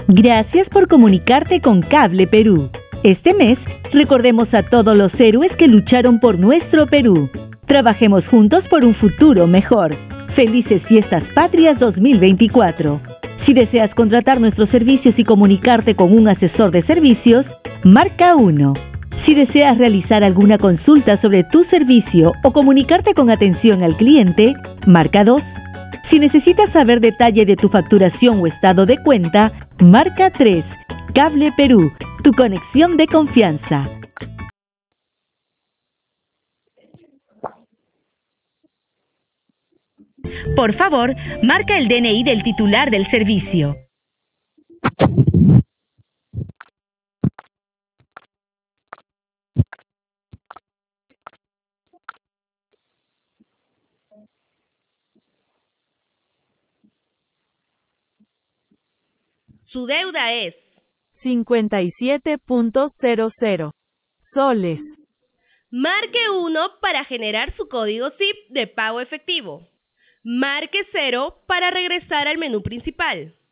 Gracias por comunicarte con Cable Perú. Este mes, recordemos a todos los héroes que lucharon por nuestro Perú. Trabajemos juntos por un futuro mejor. Felices Fiestas Patrias 2024. Si deseas contratar nuestros servicios y comunicarte con un asesor de servicios, marca 1. Si deseas realizar alguna consulta sobre tu servicio o comunicarte con atención al cliente, marca 2. Si necesitas saber detalle de tu facturación o estado de cuenta, marca 3. Cable Perú, tu conexión de confianza. Por favor, marca el DNI del titular del servicio. Su deuda es 57.00 soles. Marque 1 para generar su código SIP de pago efectivo. Marque 0 para regresar al menú principal.